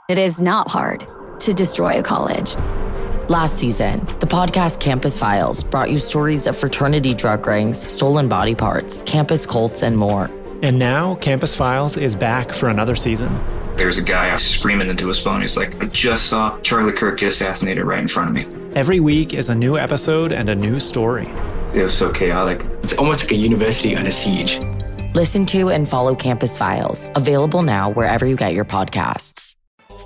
It is not hard to destroy a college. Last season, the podcast Campus Files brought you stories of fraternity drug rings, stolen body parts, campus cults, and more. And now, Campus Files is back for another season. There's a guy screaming into his phone. He's like, I just saw Charlie Kirk get assassinated right in front of me. Every week is a new episode and a new story. It was so chaotic. It's almost like a university under siege. Listen to and follow Campus Files, available now wherever you get your podcasts.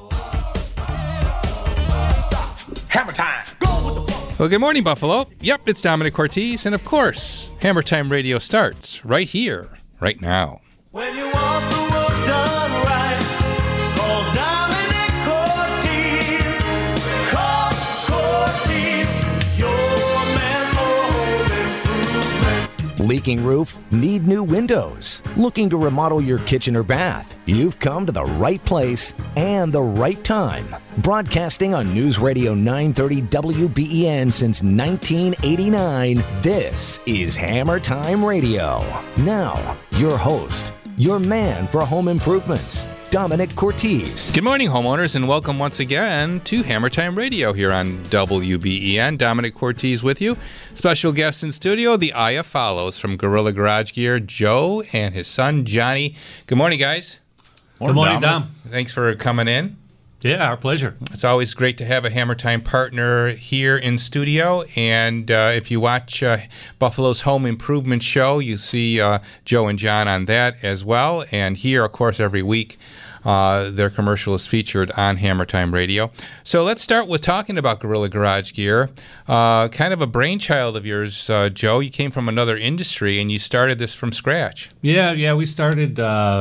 Hammer time. Well, good morning, Buffalo. Yep, it's Dominic Cortese, and of course, Hammer Time Radio starts right here, right now. When you want the work done right, call Dominic Cortese. Call Cortese, your man for home improvement. Leaking roof? Need new windows? Looking to remodel your kitchen or bath? You've come to the right place and the right time. Broadcasting on News Radio 930 WBEN since 1989, this is Hammer Time Radio. Now, your host, your man for home improvements, Dominic Cortese. Good morning, homeowners, and welcome once again to Hammer Time Radio here on WBEN. Dominic Cortese with you. Special guest in studio, the eye of follows from Gorilla Garage Gear, Joe and his son, Johnny. Good morning, guys. Good morning, Dom. Thanks for coming in. Yeah, our pleasure. It's always great to have a Hammer Time partner here in studio. And if you watch Buffalo's Home Improvement Show, you see Joe and John on that as well. And here, of course, every week, their commercial is featured on Hammer Time Radio. So let's start with talking about Gorilla Garage Gear. Kind of a brainchild of yours, Joe. You came from another industry and you started this from scratch. Yeah, we started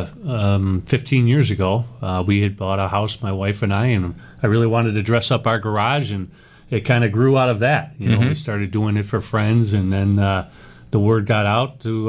15 years ago. We had bought a house, my wife and I really wanted to dress up our garage, and it kind of grew out of that. You know, we started doing it for friends, and then the word got out to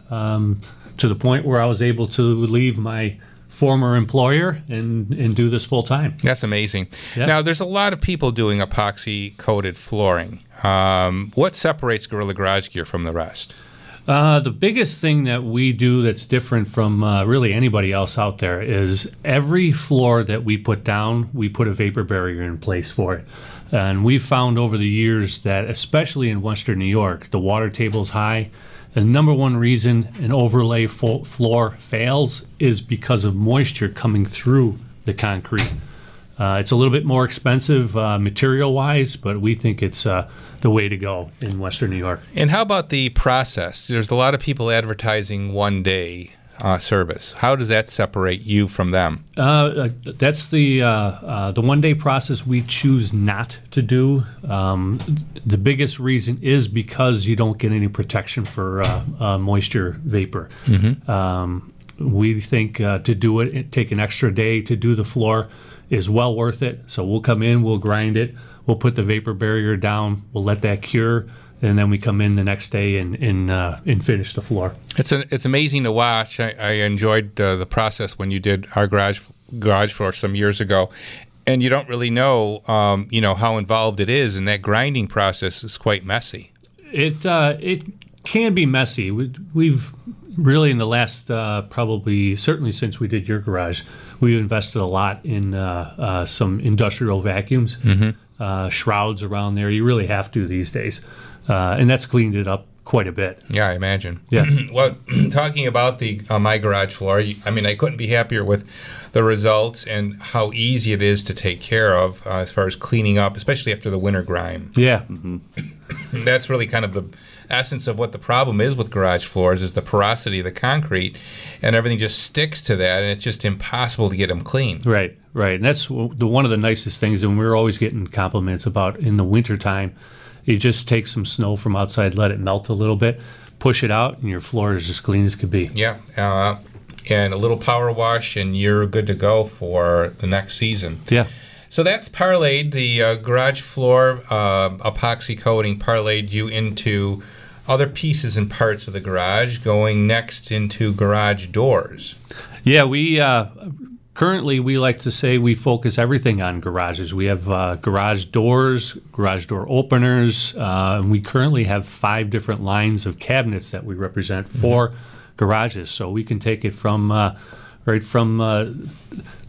the point where I was able to leave my former employer and do this full time. That's amazing. Yeah. Now, there's a lot of people doing epoxy-coated flooring. What separates Gorilla Garage Gear from the rest? The biggest thing that we do that's different from really anybody else out there is every floor that we put down, we put a vapor barrier in place for it. And we've found over the years that, especially in Western New York, the water table's high. The number one reason an overlay floor fails is because of moisture coming through the concrete. It's a little bit more expensive material-wise, but we think it's the way to go in Western New York. And how about the process? There's a lot of people advertising one-day service. How does that separate you from them? That's the one-day process we choose not to do. The biggest reason is because you don't get any protection for moisture vapor. We think to do it, take an extra day to do the floor is well worth it. So we'll come in, we'll grind it, we'll put the vapor barrier down, we'll let that cure, and then we come in the next day and finish the floor. It's amazing to watch. I enjoyed the process when you did our garage floor some years ago, and you don't really know how involved it is, and that grinding process is quite messy. It can be messy. We've really in the last certainly since we did your garage, we've invested a lot in some industrial vacuums, shrouds around there. You really have to these days. And that's cleaned it up quite a bit. Yeah, I imagine. Yeah. Well, talking about the my garage floor, I couldn't be happier with the results and how easy it is to take care of as far as cleaning up, especially after the winter grime. Yeah. That's really kind of the essence of what the problem is with garage floors is the porosity of the concrete, and everything just sticks to that, and it's just impossible to get them clean. Right. And that's one of the nicest things, and we're always getting compliments about in the wintertime. You just take some snow from outside, let it melt a little bit, push it out, and your floor is as clean as could be. Yeah, and a little power wash, and you're good to go for the next season. Yeah. So that's parlayed, the garage floor epoxy coating parlayed you into other pieces and parts of the garage, going next into garage doors. Yeah, we currently we like to say we focus everything on garages. We have garage doors, garage door openers. And we currently have 5 different lines of cabinets that we represent for garages. So we can take it from right from the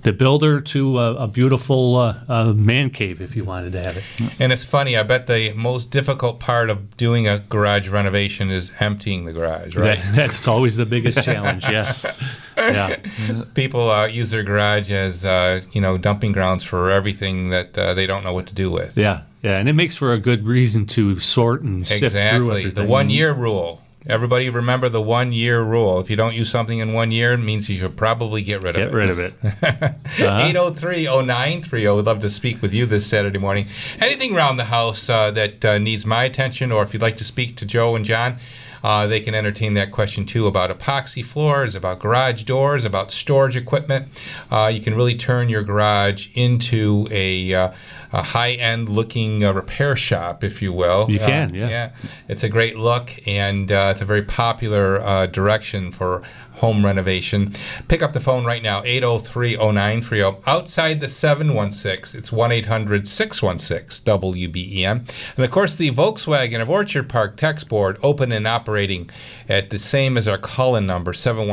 the builder to a beautiful man cave if you wanted to have it. And it's funny, I bet the most difficult part of doing a garage renovation is emptying the garage, right? That's always the biggest challenge, yeah. People use their garage as, dumping grounds for everything that they don't know what to do with. Yeah, and it makes for a good reason to sort and sift through everything. The 1 year rule. Everybody remember the 1 year rule. If you don't use something in 1 year, it means you should probably get rid of it. Get rid of it. 803-0930. We'd love to speak with you this Saturday morning. Anything around the house that needs my attention, or if you'd like to speak to Joe and John, they can entertain that question too, about epoxy floors, about garage doors, about storage equipment. You can really turn your garage into a high-end looking repair shop, if you will. You can, yeah. Yeah, it's a great look, and it's a very popular direction for home renovation. Pick up the phone right now, 803-0930. Outside the 716, it's 1-800-616-WBEN. And, of course, the Volkswagen of Orchard Park text board, open and operating at the same as our call-in number,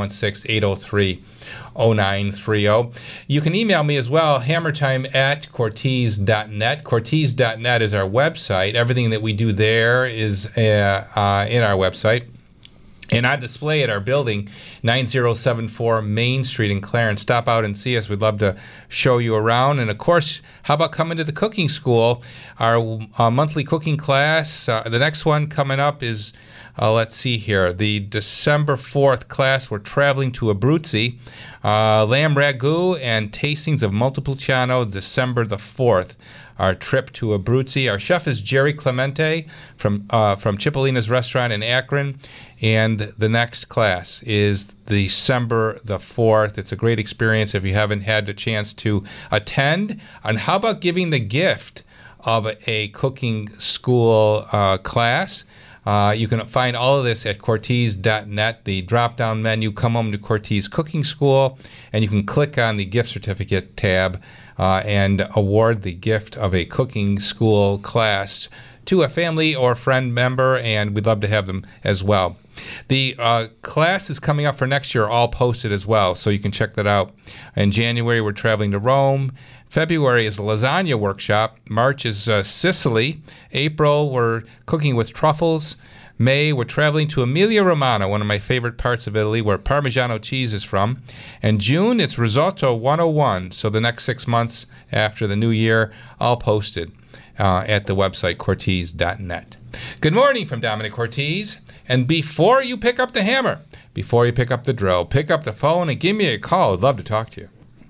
716-803-0930. You can email me as well, hammertime@cortez.net. Cortez.net is our website. Everything that we do there is in our website. And on display at our building, 9074 Main Street in Clarence. Stop out and see us. We'd love to show you around. And, of course, how about coming to the cooking school? Our monthly cooking class. The next one coming up is, let's see here, the December 4th class. We're traveling to Abruzzi. Lamb ragu and tastings of Montepulciano, December the 4th. Our trip to Abruzzi. Our chef is Jerry Clemente from Cipollina's restaurant in Akron. And the next class is December the 4th. It's a great experience if you haven't had a chance to attend. And how about giving the gift of a cooking school class? You can find all of this at Cortez.net, the drop-down menu. Come home to Cortez Cooking School, and you can click on the gift certificate tab and award the gift of a cooking school class to a family or friend member, and we'd love to have them as well. The class is coming up for next year, all posted as well, so you can check that out. In January, we're traveling to Rome. February is the lasagna workshop. March is Sicily. April, we're cooking with truffles. May, we're traveling to Emilia-Romagna, one of my favorite parts of Italy, where Parmigiano cheese is from. And June, it's Risotto 101. So the next 6 months after the new year, all posted at the website Cortez.net. Good morning from Dominic Cortez. And before you pick up the hammer, before you pick up the drill, pick up the phone and give me a call. I'd love to talk to you.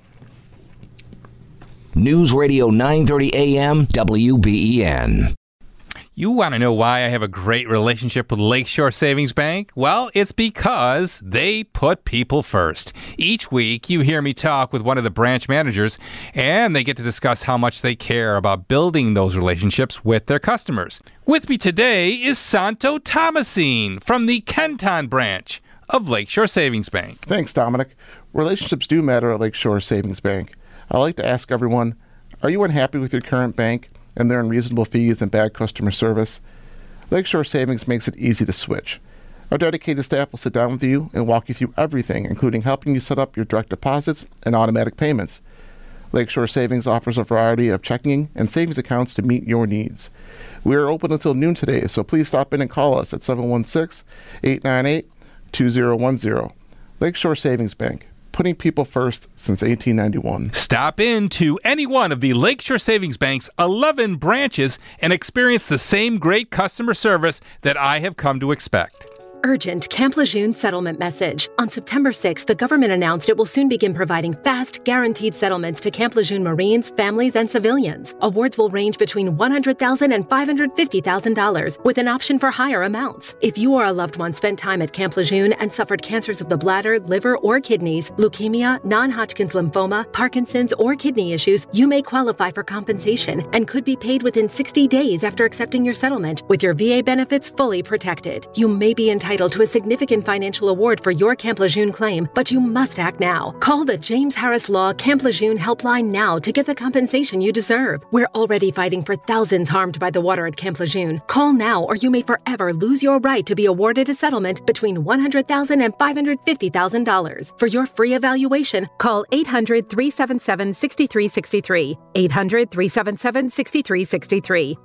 News Radio 930 AM WBEN. You want to know why I have a great relationship with Lakeshore Savings Bank? Well, it's because they put people first. Each week, you hear me talk with one of the branch managers, and they get to discuss how much they care about building those relationships with their customers. With me today is Santo Thomasine from the Kenton branch of Lakeshore Savings Bank. Thanks, Dominic. Relationships do matter at Lakeshore Savings Bank. I like to ask everyone, are you unhappy with your current bank and their unreasonable fees and bad customer service? Lakeshore Savings makes it easy to switch. Our dedicated staff will sit down with you and walk you through everything, including helping you set up your direct deposits and automatic payments. Lakeshore Savings offers a variety of checking and savings accounts to meet your needs. We are open until noon today, so please stop in and call us at 716-898-2010. Lakeshore Savings Bank, putting people first since 1891. Stop in to any one of the Lakeshore Savings Bank's 11 branches and experience the same great customer service that I have come to expect. Urgent Camp Lejeune settlement message. On September 6th, the government announced it will soon begin providing fast, guaranteed settlements to Camp Lejeune Marines, families, and civilians. Awards will range between $100,000 and $550,000, with an option for higher amounts. If you or a loved one spent time at Camp Lejeune and suffered cancers of the bladder, liver, or kidneys, leukemia, non-Hodgkin's lymphoma, Parkinson's, or kidney issues, you may qualify for compensation and could be paid within 60 days after accepting your settlement, with your VA benefits fully protected. You may be entitled entitled to a significant financial award for your Camp Lejeune claim, but you must act now. Call the James Harris Law Camp Lejeune helpline now to get the compensation you deserve. We're already fighting for thousands harmed by the water at Camp Lejeune. Call now or you may forever lose your right to be awarded a settlement between $100,000 and $550,000. For your free evaluation, call 800-377-6363. 800-377-6363.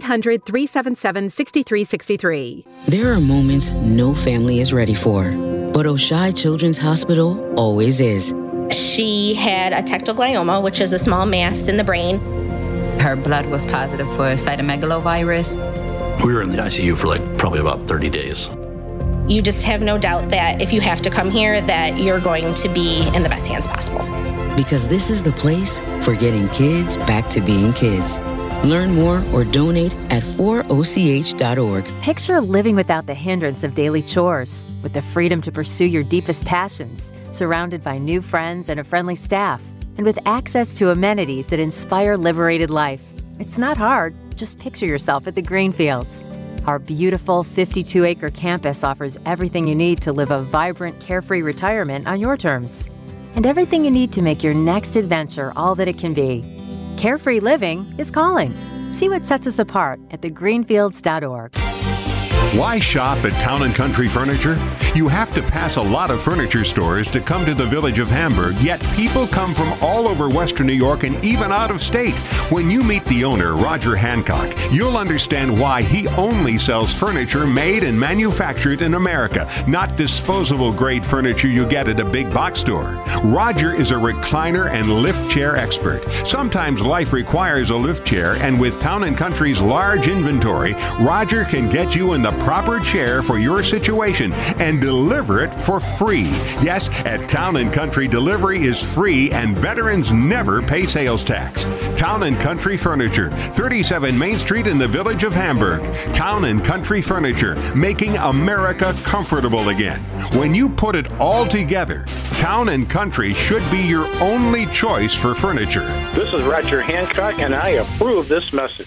800-377-6363. There are moments no family is ready for, but Oshai Children's Hospital always is. She had a tectoglioma, which is a small mass in the brain. Her blood was positive for cytomegalovirus. We were in the ICU for probably about 30 days. You just have no doubt that if you have to come here, that you're going to be in the best hands possible. Because this is the place for getting kids back to being kids. Learn more or donate at 4och.org. Picture living without the hindrance of daily chores, with the freedom to pursue your deepest passions, surrounded by new friends and a friendly staff, and with access to amenities that inspire liberated life. It's not hard. Just picture yourself at the Greenfields. Our beautiful 52-acre campus offers everything you need to live a vibrant, carefree retirement on your terms. And everything you need to make your next adventure all that it can be. Carefree living is calling. See what sets us apart at thegreenfields.org. Why shop at Town & Country Furniture? You have to pass a lot of furniture stores to come to the village of Hamburg, yet people come from all over Western New York and even out of state. When you meet the owner, Roger Hancock, you'll understand why he only sells furniture made and manufactured in America, not disposable grade furniture you get at a big box store. Roger is a recliner and lift chair expert. Sometimes life requires a lift chair, and with Town & Country's large inventory, Roger can get you in the proper chair for your situation and deliver it for free. Yes, at Town & Country, delivery is free and veterans never pay sales tax. Town & Country Furniture, 37 Main Street in the village of Hamburg. Town & Country Furniture, making America comfortable again. When you put it all together, Town & Country should be your only choice for furniture. This is Roger Hancock, and I approve this message.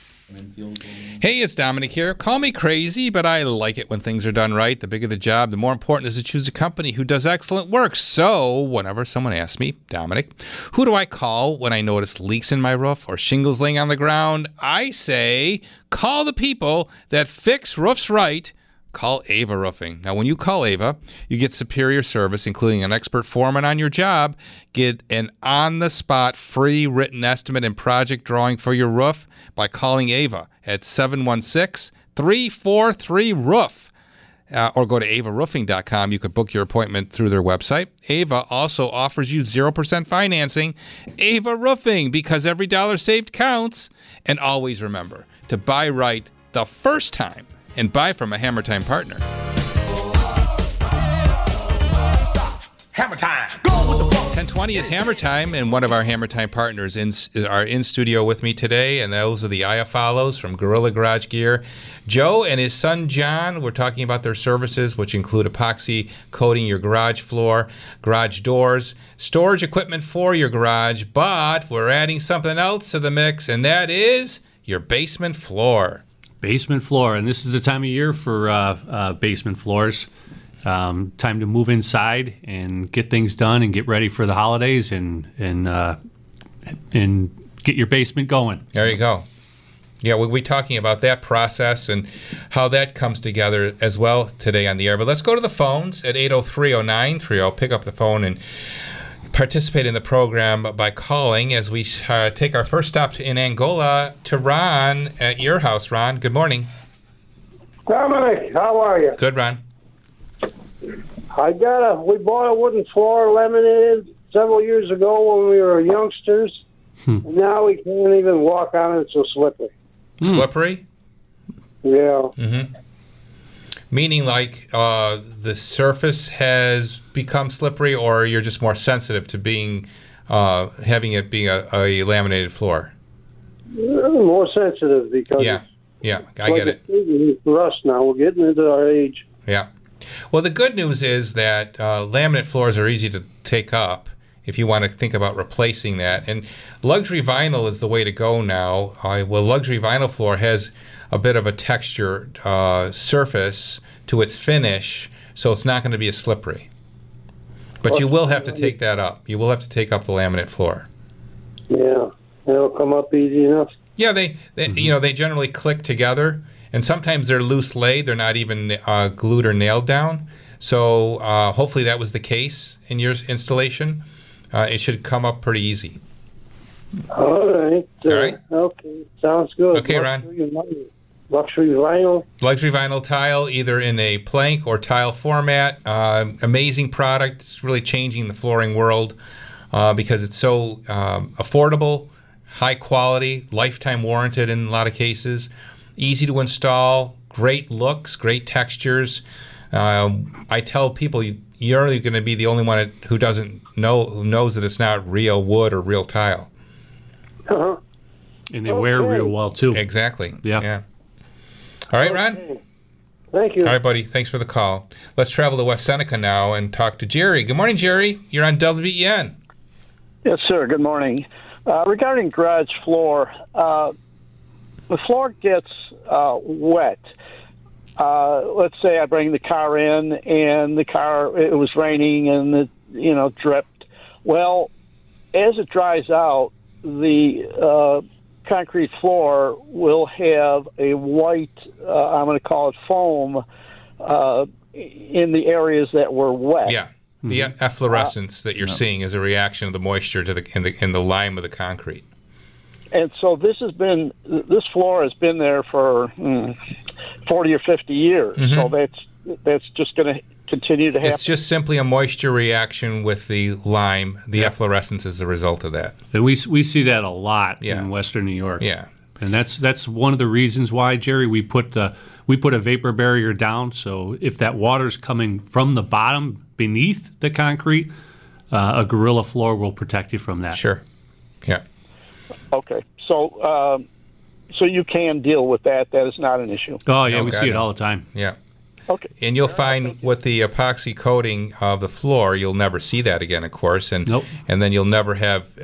Hey, it's Dominic here. Call me crazy, but I like it when things are done right. The bigger the job, the more important it is to choose a company who does excellent work. So whenever someone asks me, Dominic, who do I call when I notice leaks in my roof or shingles laying on the ground? I say, call the people that fix roofs right. Call Ava Roofing. Now, when you call Ava, you get superior service, including an expert foreman on your job, get an on-the-spot free written estimate and project drawing for your roof by calling Ava at 716-343-ROOF. Or go to avaroofing.com. You can book your appointment through their website. Ava also offers you 0% financing. Ava Roofing, because every dollar saved counts. And always remember to buy right the first time and buy from a Hammer Time partner. Hammer Time. Go with the flow. 1020 is Hammer Time, and one of our Hammer Time partners are in studio with me today, and those are the Iafollows from Gorilla Garage Gear. Joe and his son John, we're talking about their services, which include epoxy coating your garage floor, garage doors, storage equipment for your garage, but we're adding something else to the mix, and that is your basement floor. Basement floor, and this is the time of year for basement floors. Time to move inside and get things done and get ready for the holidays and get your basement going. There you go. Yeah, we'll be talking about that process and how that comes together as well today on the air. But let's go to the phones at 803-0930. Pick up the phone and participate in the program by calling as we take our first stop in Angola to Ron at your house. Ron, good morning. Dominic, how are you? Good, Ron. We bought a wooden floor laminated several years ago when we were youngsters. And now we can't even walk on it, it's so slippery. Slippery? Yeah. Mm-hmm. Meaning like the surface has become slippery, or you're just more sensitive to being having it being a laminated floor? More sensitive because I get it. It's rust now. We're getting into our age. Yeah. Well, the good news is that laminate floors are easy to take up if you want to think about replacing that. And luxury vinyl is the way to go now. Luxury vinyl floor has a bit of a textured surface, to its finish, so it's not going to be as slippery. But you will have to take that up. You will have to take up the laminate floor. Yeah, it'll come up easy enough. Yeah, they they generally click together, and sometimes they're loose laid. They're not even glued or nailed down. So hopefully that was the case in your installation. It should come up pretty easy. All right. All right. Okay, sounds good. Okay, Ron. Luxury vinyl. Luxury vinyl tile, either in a plank or tile format. Amazing product. It's really changing the flooring world because it's so affordable, high quality, lifetime warranted in a lot of cases, easy to install, great looks, great textures. I tell people you're going to be the only one who knows that it's not real wood or real tile. Uh-huh. And they wear real well too. Exactly. Yeah. All right, Ron? Thank you. All right, buddy. Thanks for the call. Let's travel to West Seneca now and talk to Jerry. Good morning, Jerry. You're on WBEN. Yes, sir. Good morning. Regarding garage floor, the floor gets wet. Let's say I bring the car in and it was raining and it dripped. Well, as it dries out, the concrete floor will have a white, I'm going to call it foam, in the areas that were wet. Yeah, the efflorescence that you're seeing is a reaction of the moisture to in the lime of the concrete. And so this floor has been there for 40 or 50 years. Mm-hmm. So that's just going to continue to happen. It's just simply a moisture reaction with the lime. The efflorescence is the result of that. And we see that a lot in Western New York. Yeah. And that's one of the reasons why, Jerry, we put a vapor barrier down. So if that water's coming from the bottom beneath the concrete, a Gorilla floor will protect you from that. Sure. Yeah. Okay. So you can deal with that. That is not an issue. Oh, yeah, we see it all the time. Yeah. Okay. And you'll find with the epoxy coating of the floor, you'll never see that again, of course, and then you'll never have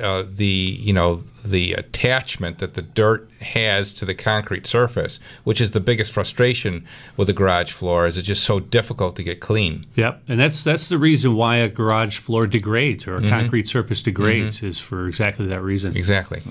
the attachment that the dirt has to the concrete surface, which is the biggest frustration with the garage floor. Is it's just so difficult to get clean. Yep, and that's the reason why a garage floor degrades or a concrete surface degrades is for exactly that reason. Exactly.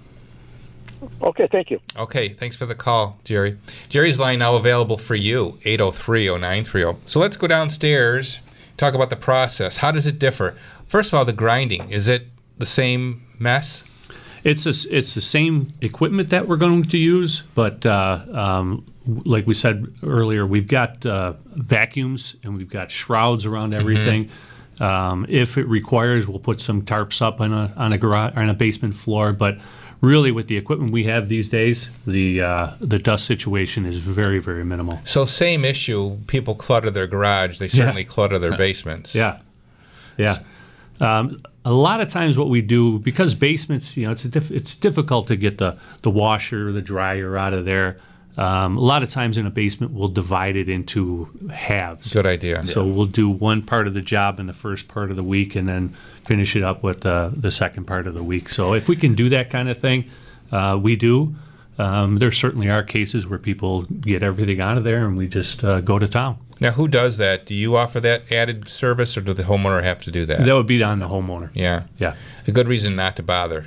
Okay, thank you. Okay, thanks for the call, Jerry. Jerry's line now available for you, 803-0930. So let's go downstairs, talk about the process. How does it differ? First of all, the grinding. Is it the same mess? It's the same equipment that we're going to use, but like we said earlier, we've got vacuums and we've got shrouds around everything. If it requires, we'll put some tarps up on a garage or on a basement floor, but really, with the equipment we have these days, the dust situation is very, very minimal. So same issue. People clutter their garage. They certainly clutter their basements. Yeah. A lot of times what we do, because basements, it's difficult to get the washer, the dryer out of there. A lot of times in a basement, we'll divide it into halves. Good idea. So we'll do one part of the job in the first part of the week and then finish it up with the second part of the week. So if we can do that kind of thing, we do. There certainly are cases where people get everything out of there and we just go to town. Now, who does that? Do you offer that added service, or does the homeowner have to do that? That would be on the homeowner. Yeah. Yeah. A good reason not to bother.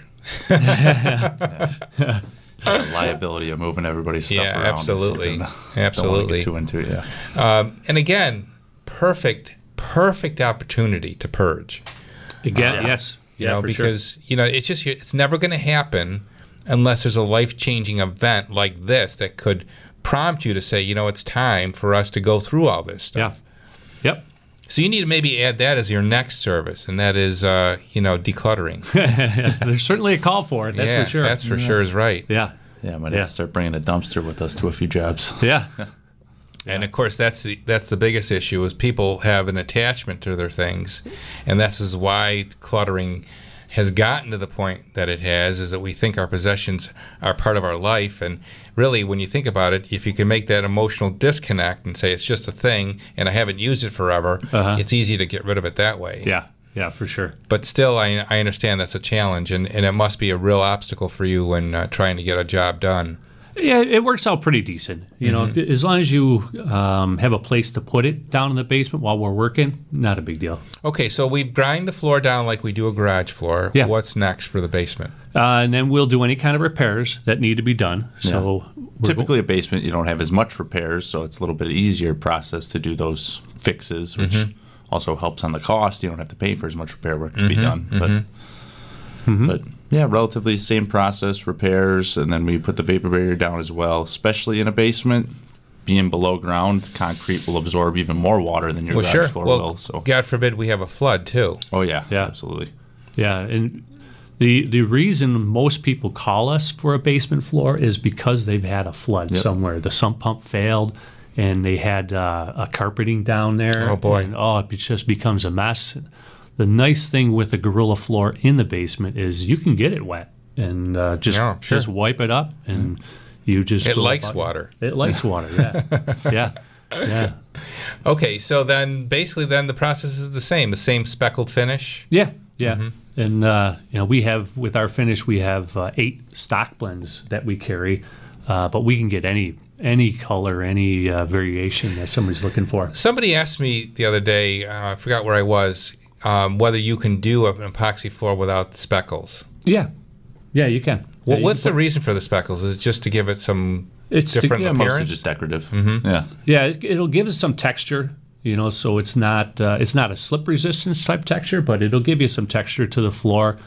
Liability of moving everybody's stuff around. Absolutely. Don't want to get too into it, and again, perfect opportunity to purge. Again, yes. Yeah, because it's never going to happen unless there's a life-changing event like this that could prompt you to say, it's time for us to go through all this stuff. Yeah. Yep. So you need to maybe add that as your next service, and that is, decluttering. There's certainly a call for it. That's for sure. That's for sure is right. Yeah. Yeah, I might have to start bringing a dumpster with us to a few jobs. Yeah. And of course, that's the biggest issue is people have an attachment to their things, and this is why cluttering has gotten to the point that it has, is that we think our possessions are part of our life. And really, when you think about it, if you can make that emotional disconnect and say it's just a thing and I haven't used it forever, it's easy to get rid of it that way. Yeah, for sure. But still, I understand that's a challenge, and it must be a real obstacle for you when trying to get a job done. Yeah, it works out pretty decent. You know, as long as you have a place to put it down in the basement while we're working, not a big deal. Okay, so we grind the floor down like we do a garage floor. Yeah. What's next for the basement? And then we'll do any kind of repairs that need to be done. So typically a basement, you don't have as much repairs, so it's a little bit easier process to do those fixes, which also helps on the cost. You don't have to pay for as much repair work to be done. But yeah, relatively same process, repairs, and then we put the vapor barrier down as well, especially in a basement. Being below ground, concrete will absorb even more water than your garage floor will. So God forbid we have a flood, too. Oh, yeah, absolutely. Yeah, and the reason most people call us for a basement floor is because they've had a flood somewhere. The sump pump failed, and they had a carpeting down there. Oh, boy. And, it just becomes a mess. The nice thing with a Gorilla floor in the basement is you can get it wet and just wipe it up, and you just... It likes water. It likes water, yeah. Yeah. Okay, so then basically the process is the same speckled finish? Yeah. And, we have, with our finish, we have 8 stock blends that we carry, but we can get any color, any variation that somebody's looking for. Somebody asked me the other day, I forgot where I was, whether you can do an epoxy floor without speckles. Yeah, you can. Well, what's the reason for the speckles? Is it just to give it some different appearance? Mostly just decorative. Yeah, it'll give us some texture. So it's not a slip resistance type texture, but it'll give you some texture to the floor.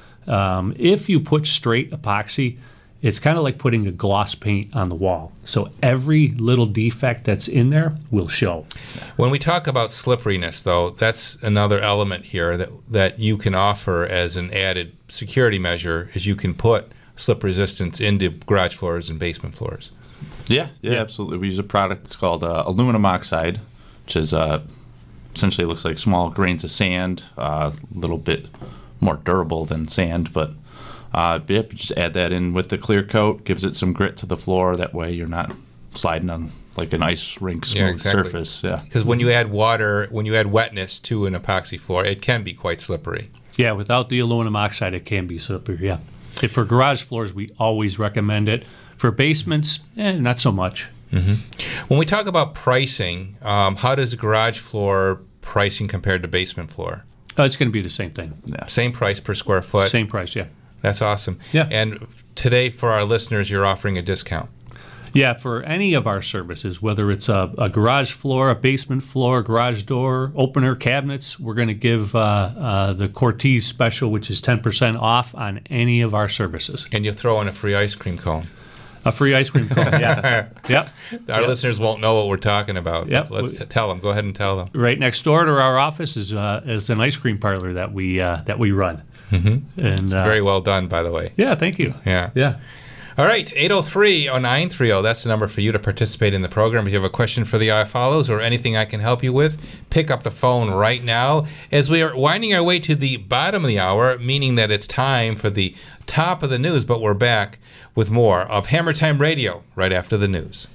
If you put straight epoxy, it's kind of like putting a gloss paint on the wall. So every little defect that's in there will show. When we talk about slipperiness, though, that's another element here that you can offer as an added security measure, is you can put slip resistance into garage floors and basement floors. Yeah, absolutely. We use a product that's called aluminum oxide, which is essentially looks like small grains of sand, a little bit more durable than sand, but just add that in with the clear coat, gives it some grit to the floor. That way you're not sliding on like an ice rink smooth surface. Yeah, because when you add wetness to an epoxy floor, it can be quite slippery. Yeah, without the aluminum oxide, it can be slippery, yeah. For garage floors, we always recommend it. For basements, not so much. When we talk about pricing, how does garage floor pricing compared to basement floor? It's going to be the same thing. Yeah. Same price per square foot? Same price, yeah. That's awesome. Yeah. And today, for our listeners, you're offering a discount. Yeah, for any of our services, whether it's a garage floor, a basement floor, garage door, opener, cabinets, we're going to give the Cortez special, which is 10% off on any of our services. And you'll throw in a free ice cream cone. A free ice cream cone, yeah. Yep. Our listeners won't know what we're talking about. Yep. Let's tell them. Go ahead and tell them. Right next door to our office is an ice cream parlor that we run. And it's very well done, by the way. Yeah, thank you. Yeah. All right, 803-0930. That's the number for you to participate in the program. If you have a question for the follows or anything I can help you with, pick up the phone right now. As we are winding our way to the bottom of the hour, meaning that it's time for the top of the news, but we're back with more of Hammer Time Radio right after the news.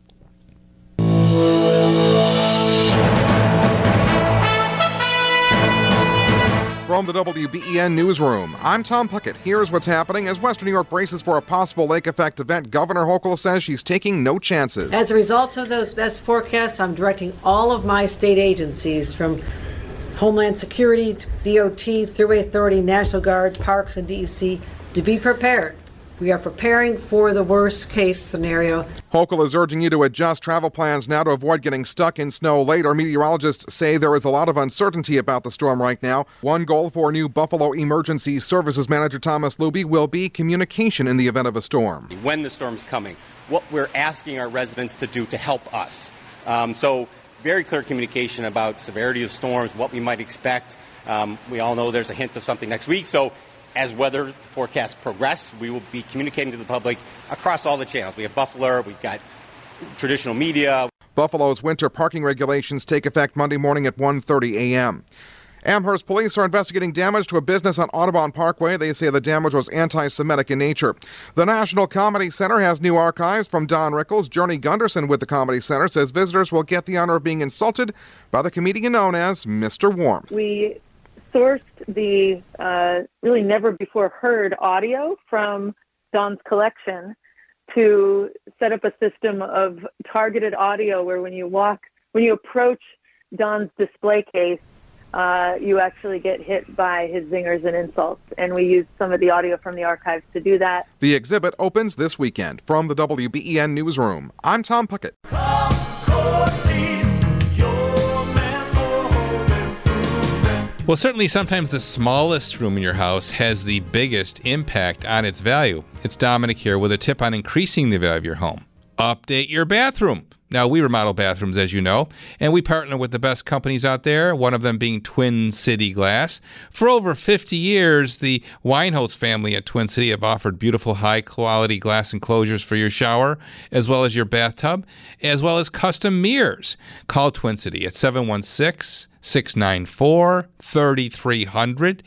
From the WBEN Newsroom, I'm Tom Puckett. Here's what's happening as Western New York braces for a possible lake effect event. Governor Hochul says she's taking no chances. As a result of those forecasts, I'm directing all of my state agencies, from Homeland Security to DOT, Thruway Authority, National Guard, Parks, and DEC, to be prepared. We are preparing for the worst case scenario. Hochul is urging you to adjust travel plans now to avoid getting stuck in snow later. Meteorologists say there is a lot of uncertainty about the storm right now. One goal for new Buffalo Emergency Services Manager Thomas Luby will be communication in the event of a storm. When the storm's coming, what we're asking our residents to do to help us. So very clear communication about severity of storms, what we might expect. We all know there's a hint of something next week, so as weather forecasts progress, we will be communicating to the public across all the channels. We have Buffalo, we've got traditional media. Buffalo's winter parking regulations take effect Monday morning at 1:30 a.m. Amherst police are investigating damage to a business on Audubon Parkway. They say the damage was anti-Semitic in nature. The National Comedy Center has new archives from Don Rickles. Journey Gunderson with the Comedy Center says visitors will get the honor of being insulted by the comedian known as Mr. Warmth. We sourced the really never before heard audio from Don's collection to set up a system of targeted audio where when you approach Don's display case, you actually get hit by his zingers and insults. And we used some of the audio from the archives to do that. The exhibit opens this weekend. From the WBEN Newsroom, I'm Tom Puckett. Well, certainly sometimes the smallest room in your house has the biggest impact on its value. It's Dominic here with a tip on increasing the value of your home. Update your bathroom. Now, we remodel bathrooms, as you know, and we partner with the best companies out there, one of them being Twin City Glass. For over 50 years, the Winehouse family at Twin City have offered beautiful, high-quality glass enclosures for your shower, as well as your bathtub, as well as custom mirrors. Call Twin City at 716-694-3300,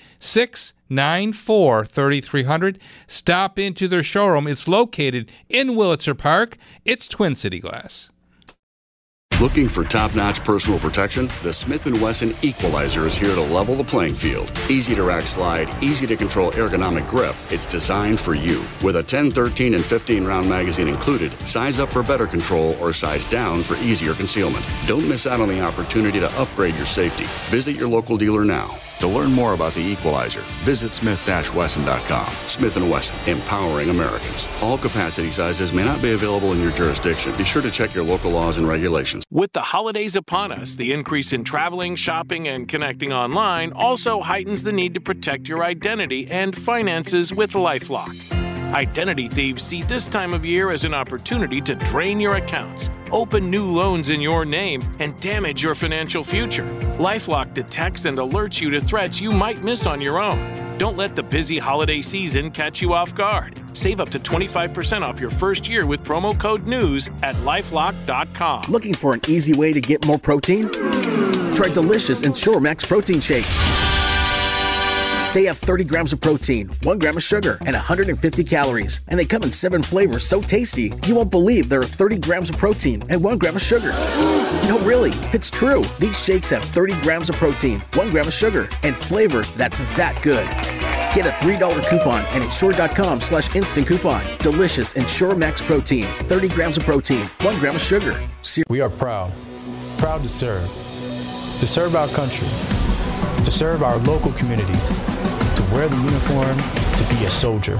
694-3300. Stop into their showroom. It's located in Willitzer Park. It's Twin City Glass. Looking for top-notch personal protection? The Smith & Wesson Equalizer is here to level the playing field. Easy to rack slide, easy to control ergonomic grip. It's designed for you. With a 10, 13, and 15-round magazine included, size up for better control or size down for easier concealment. Don't miss out on the opportunity to upgrade your safety. Visit your local dealer now. To learn more about the Equalizer, visit smith-wesson.com. Smith & Wesson, empowering Americans. All capacity sizes may not be available in your jurisdiction. Be sure to check your local laws and regulations. With the holidays upon us, the increase in traveling, shopping, and connecting online also heightens the need to protect your identity and finances with LifeLock. Identity thieves see this time of year as an opportunity to drain your accounts, open new loans in your name, and damage your financial future. LifeLock detects and alerts you to threats you might miss on your own. Don't let the busy holiday season catch you off guard. Save up to 25% off your first year with promo code NEWS at LifeLock.com. Looking for an easy way to get more protein? Try delicious Ensure Max protein shakes. They have 30 grams of protein, 1 gram of sugar, and 150 calories. And they come in 7 flavors so tasty, you won't believe there are 30 grams of protein and 1 gram of sugar. No, really, it's true. These shakes have 30 grams of protein, 1 gram of sugar, and flavor that's that good. Get a $3 coupon at Ensure.com/instant coupon. Delicious Ensure Max Protein, 30 grams of protein, 1 gram of sugar. We are proud to serve our country, to serve our local communities, to wear the uniform, to be a soldier,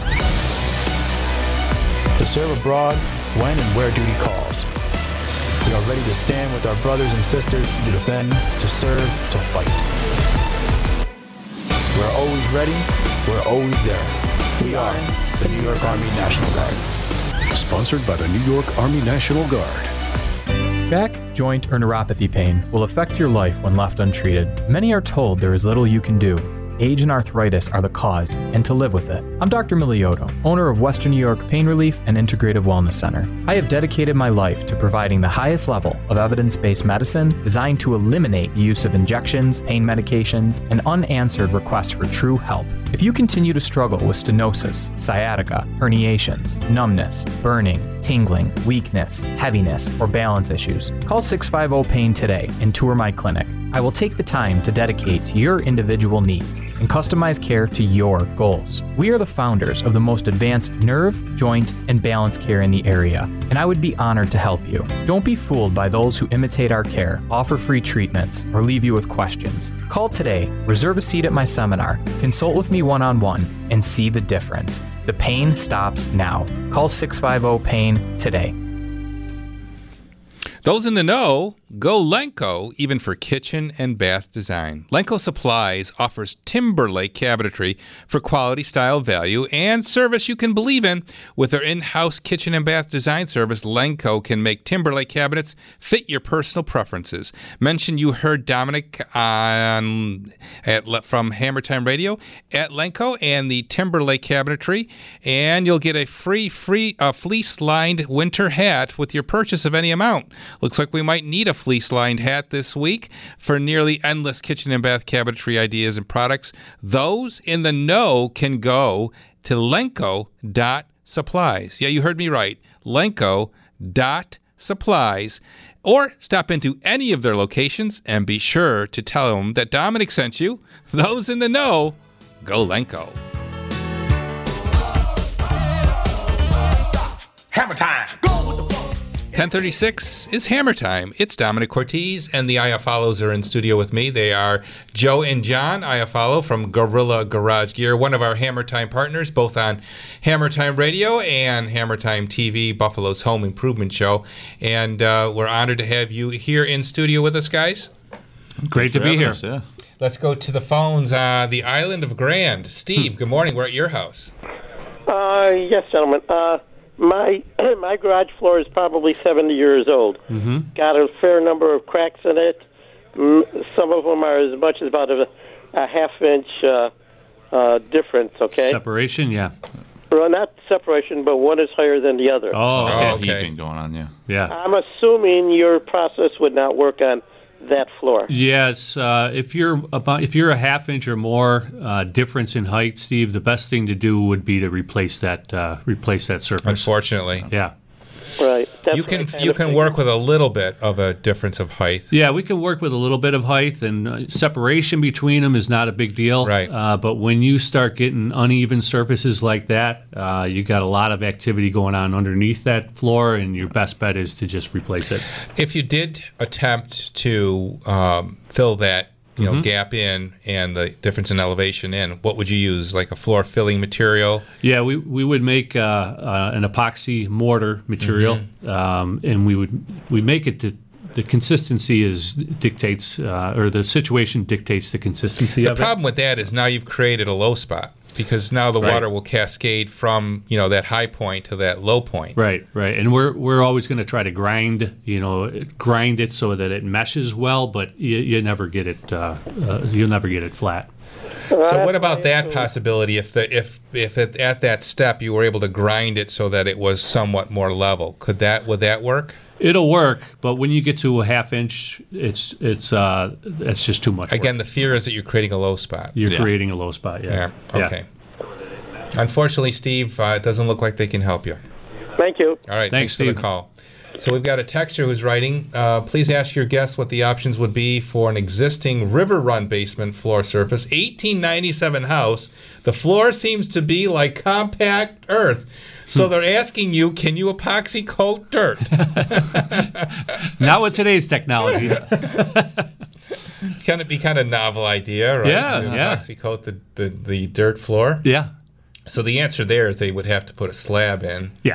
to serve abroad when and where duty calls. We are ready to stand with our brothers and sisters to defend, to serve, to fight. We're always ready, we're always there. We are the New York Army National Guard. Sponsored by the New York Army National Guard. Back, joint, or neuropathy pain will affect your life when left untreated. Many are told there is little you can do. Age and arthritis are the cause, and to live with it. I'm Dr. Miliotto, owner of Western New York Pain Relief and Integrative Wellness Center. I have dedicated my life to providing the highest level of evidence-based medicine designed to eliminate the use of injections, pain medications, and unanswered requests for true help. If you continue to struggle with stenosis, sciatica, herniations, numbness, burning, tingling, weakness, heaviness, or balance issues, call 650-PAIN today and tour my clinic. I will take the time to dedicate to your individual needs and customize care to your goals. We are the founders of the most advanced nerve, joint, and balance care in the area, and I would be honored to help you. Don't be fooled by those who imitate our care, offer free treatments, or leave you with questions. Call today, reserve a seat at my seminar, consult with me one-on-one, and see the difference. The pain stops now. Call 650-PAIN today. Those in the know, go Lenco, even for kitchen and bath design. Lenco Supplies offers Timberlake cabinetry for quality, style, value, and service you can believe in. With their in-house kitchen and bath design service, Lenco can make Timberlake cabinets fit your personal preferences. Mention you heard Dominic from Hammer Time Radio at Lenco and the Timberlake cabinetry, and you'll get a free fleece-lined winter hat with your purchase of any amount. Looks like we might need a fleece-lined hat this week for nearly endless kitchen and bath cabinetry ideas and products. Those in the know can go to Lenco.supplies. Yeah, you heard me right. Lenco.supplies. Or stop into any of their locations and be sure to tell them that Dominic sent you. Those in the know, go Lenco. Hammer time. Go with the flow. 10:36 is Hammer Time. It's Dominic Cortez, and the Iafollows are in studio with me. They are Joe and John Iafollo from Gorilla Garage Gear, one of our Hammer Time partners, both on Hammer Time Radio and Hammer Time TV, Buffalo's home improvement show. And we're honored to have you here in studio with us, guys. Great to be here. Yeah. Let's go to the phones. The island of Grand. Steve, good morning. We're at your house. Yes, gentlemen. My garage floor is probably 70 years old. Mm-hmm. Got a fair number of cracks in it. Some of them are as much as about a half-inch difference, okay? Separation, yeah. Well, not separation, but one is higher than the other. Oh, okay. Heaving going on, yeah. Yeah. I'm assuming your process would not work on that floor. Yes, if you're a half inch or more difference in height, Steve, the best thing to do would be to replace that surface. Unfortunately, yeah. Right. That's You can work with a little bit of a difference of height. Yeah, we can work with a little bit of height, and separation between them is not a big deal. Right. But when you start getting uneven surfaces like that, you got a lot of activity going on underneath that floor, and your best bet is to just replace it. If you did attempt to fill that gap in and the difference in elevation in, what would you use? Like a floor filling material? Yeah, we would make an epoxy mortar material, and we make it the consistency dictates or the situation dictates the consistency of it. The problem with that is now you've created a low spot, because now the water will cascade from that high point to that low point. Right. And we're always going to try to grind it so that it meshes well, but you never get it you'll never get it flat. So what about that possibility? If at that step you were able to grind it so that it was somewhat more level, would that work? It'll work, but when you get to a half inch, it's just too much work. Again, the fear is that you're creating a low spot. You're creating a low spot, yeah. Okay. Unfortunately, Steve, it doesn't look like they can help you. Thank you. All right, thanks for Steve. the call. So we've got a texter who's writing, please ask your guest what the options would be for an existing river run basement floor surface, 1897 house. The floor seems to be like compact earth. So they're asking you, can you epoxy coat dirt? Not with today's technology. Can it be kind of novel idea, right? Yeah, to yeah. epoxy coat the dirt floor? Yeah. So the answer there is they would have to put a slab in. Yeah.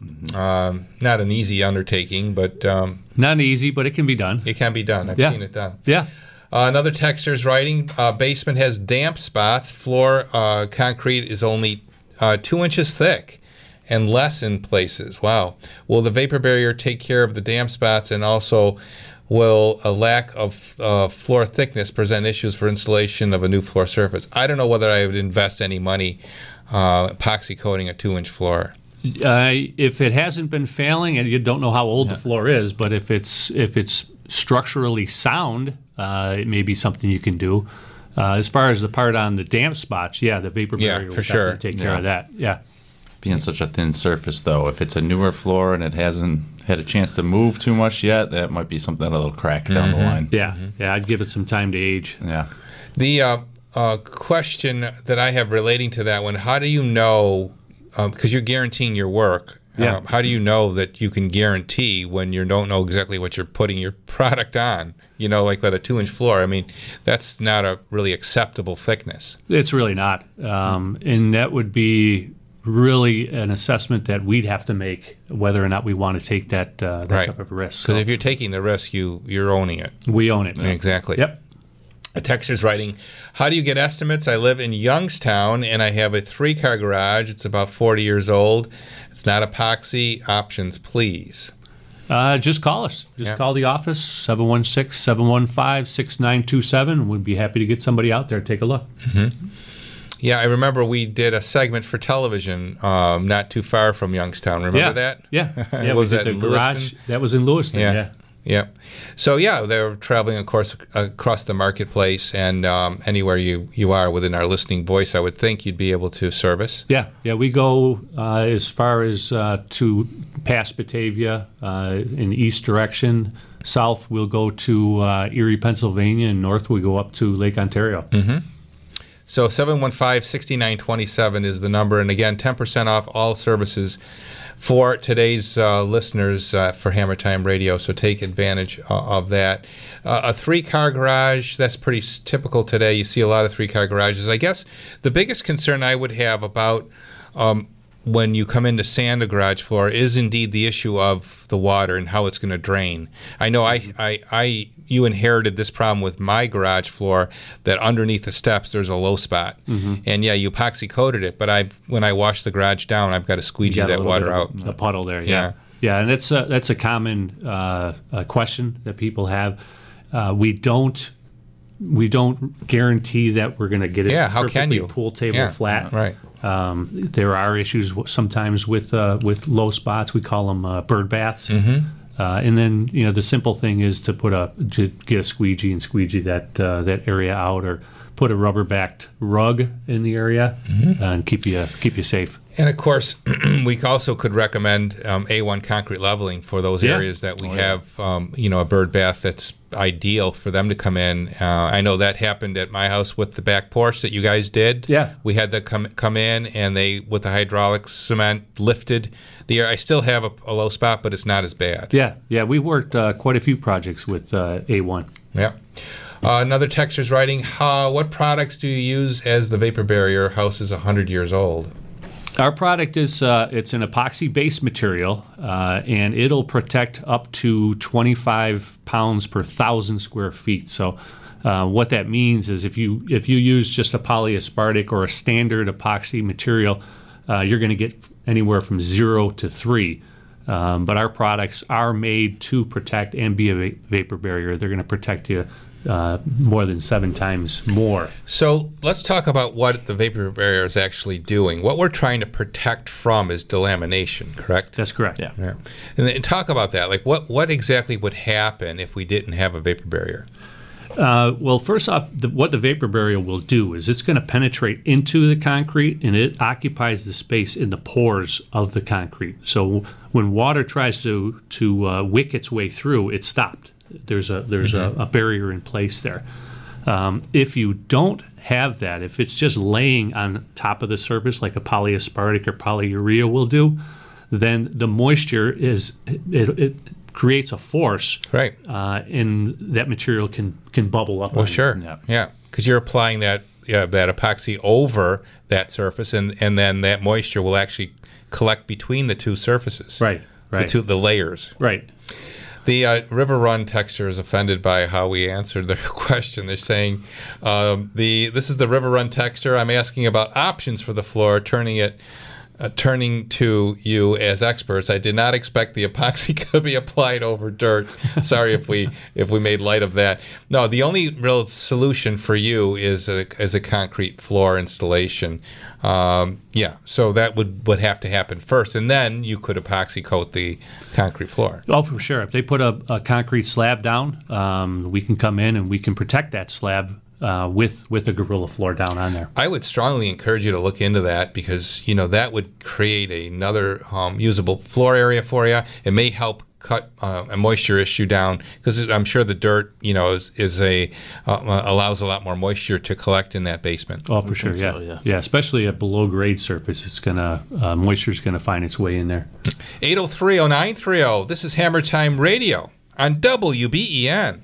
Not an easy undertaking, but... Not easy, but it can be done. It can be done. I've seen it done. Yeah. Another texter's writing, basement has damp spots. Floor concrete is only 2 inches thick and less in places. Wow. Will the vapor barrier take care of the damp spots, and also will a lack of floor thickness present issues for installation of a new floor surface? I don't know whether I would invest any money epoxy coating a 2-inch floor. If it hasn't been failing, and you don't know how old the floor is, but if it's structurally sound, it may be something you can do. As far as the part on the damp spots, the vapor barrier will definitely take care of that. Yeah. Being such a thin surface, though, if it's a newer floor and it hasn't had a chance to move too much yet, that might be something that'll crack down the line. Yeah, I'd give it some time to age. Yeah. The question that I have relating to that one, how do you know, because you're guaranteeing your work, how do you know that you can guarantee when you don't know exactly what you're putting your product on? Like with a 2-inch floor, I mean, that's not a really acceptable thickness. It's really not. And that would be really an assessment that we'd have to make, whether or not we want to take that type of risk. Because if you're taking the risk, you're owning it. We own it. Exactly. Yep. A texter's writing, how do you get estimates? I live in Youngstown, and I have a 3-car garage. It's about 40 years old. It's not epoxy. Options, please. Just call us. Call the office, 716-715-6927. We'd be happy to get somebody out there to take a look. Mm-hmm. Yeah, I remember we did a segment for television not too far from Youngstown. Remember that? Yeah. Was we that did in the garage. That was in Lewiston, yeah. So, they were traveling, of course, across the marketplace, and anywhere you are within our listening voice, I would think you'd be able to service. Yeah, we go as far as to past Batavia in the east direction. South, we'll go to Erie, Pennsylvania, and north we go up to Lake Ontario. Mm-hmm. So 715-6927 is the number, and again, 10% off all services for today's listeners for Hammer Time Radio, so take advantage of that. A 3-car garage, that's pretty typical today. You see a lot of 3-car garages. I guess the biggest concern I would have about when you come in to sand a garage floor is indeed the issue of the water and how it's going to drain. I know you inherited this problem with my garage floor, that underneath the steps there's a low spot. And yeah, you epoxy coated it, but when I wash the garage down, I've got to squeegee that water out. A puddle there, yeah. And that's a common question that people have. We don't guarantee that we're going to get it perfectly pool table flat. Right. There are issues sometimes with low spots. We call them bird baths. And then the simple thing is to get a squeegee and squeegee that area out, or put a rubber-backed rug in the area and keep you safe. And of course, we also could recommend A1 concrete leveling for those areas that we have, a bird bath that's ideal for them to come in. I know that happened at my house with the back porch that you guys did. Yeah. We had them come in, and they, with the hydraulic cement, lifted the air. I still have a low spot, but it's not as bad. Yeah. We worked quite a few projects with A1. Yeah. Another texter's writing, what products do you use as the vapor barrier? House is 100 years old. Our product is it's an epoxy-based material, and it'll protect up to 25 pounds per 1,000 square feet. So what that means is if you use just a polyaspartic or a standard epoxy material, you're going to get anywhere from 0 to 3. But our products are made to protect and be a vapor barrier. They're going to protect you more than 7 times more. So let's talk about what the vapor barrier is actually doing. What we're trying to protect from is delamination, correct? That's correct. Yeah. And talk about that. Like what exactly would happen if we didn't have a vapor barrier? Well, first off, what the vapor barrier will do is it's going to penetrate into the concrete, and it occupies the space in the pores of the concrete. So when water tries to wick its way through, it's stopped. There's a barrier in place there. If you don't have that, if it's just laying on top of the surface like a polyaspartic or polyurea will do, then the moisture it creates a force, right? And that material can bubble up. Well, sure, yeah, because you're applying that epoxy over that surface, and then that moisture will actually collect between the two surfaces, right? The layers, right. The River Run texter is offended by how we answered their question. They're saying, this is the River Run texter. I'm asking about options for the floor, turning to you as experts. I did not expect the epoxy could be applied over dirt. Sorry if we made light of that. No, the only real solution for you is a concrete floor installation. So that would have to happen first, and then you could epoxy coat the concrete floor. Oh, for sure. If they put a concrete slab down, we can come in and we can protect that slab with a Gorilla floor down on there. I would strongly encourage you to look into that, because that would create another usable floor area for you. It may help cut a moisture issue down, because I'm sure the dirt allows a lot more moisture to collect in that basement. Oh, for sure, yeah. Yeah, especially at below grade surface, it's moisture's gonna find its way in there. 803-0930. This is Hammer Time Radio on WBEN.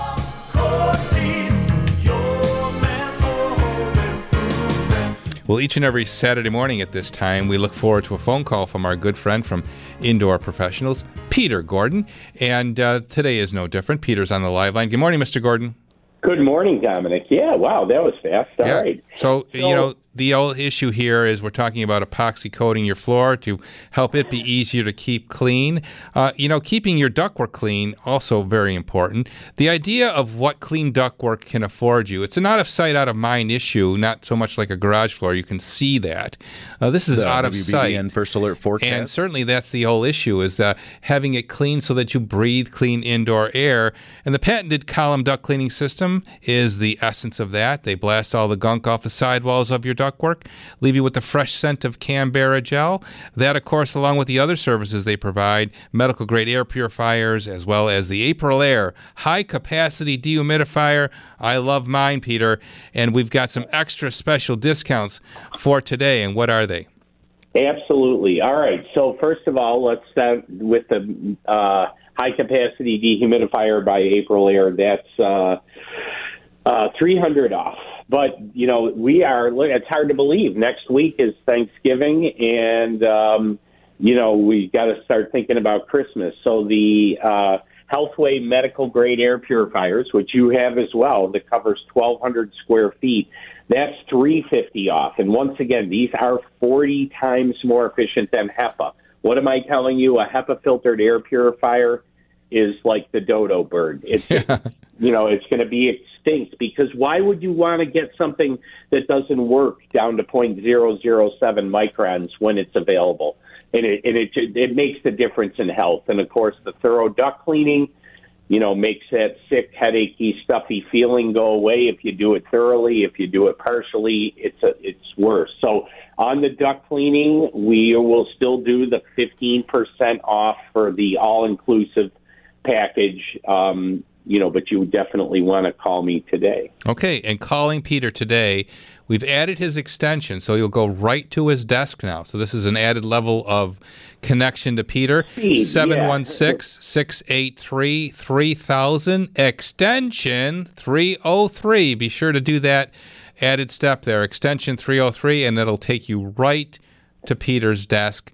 Well, each and every Saturday morning at this time, we look forward to a phone call from our good friend from Indoor Professionals, Peter Gordon. And today is no different. Peter's on the live line. Good morning, Mr. Gordon. Good morning, Dominic. Yeah, wow, that was fast. All right. So, the old issue here is we're talking about epoxy coating your floor to help it be easier to keep clean. Keeping your ductwork clean, also very important. The idea of what clean ductwork can afford you, it's an out-of-sight, out-of-mind issue, not so much like a garage floor. You can see that. This is out of sight. WBEN First Alert forecast. And certainly that's the whole issue, is having it clean so that you breathe clean indoor air. And the patented column duct cleaning system is the essence of that. They blast all the gunk off the sidewalls of your ductwork, leave you with the fresh scent of Canberra gel. That, of course, along with the other services they provide, medical-grade air purifiers, as well as the Aprilaire high-capacity dehumidifier. I love mine, Peter. And we've got some extra special discounts for today. And what are they? Absolutely. All right. So first of all, let's start with the high-capacity dehumidifier by April Air. That's $300 off. But, it's hard to believe. Next week is Thanksgiving, and, we got to start thinking about Christmas. So the Healthway medical-grade air purifiers, which you have as well, that covers 1,200 square feet, that's $350 off. And once again, these are 40 times more efficient than HEPA. What am I telling you? A HEPA-filtered air purifier is like the dodo bird. It's it's going to be extinct, because why would you want to get something that doesn't work down to 0.007 microns when it's available? And it makes the difference in health. And, of course, the thorough duct cleaning, makes that sick, headachy, stuffy feeling go away if you do it thoroughly. If you do it partially, it's worse. So on the duct cleaning, we will still do the 15% off for the all-inclusive package, but you definitely want to call me today. Okay, and calling Peter today, we've added his extension, so you'll go right to his desk now. So this is an added level of connection to Peter. 716-683-3000, extension 303. Be sure to do that added step there, extension 303, and it'll take you right to Peter's desk.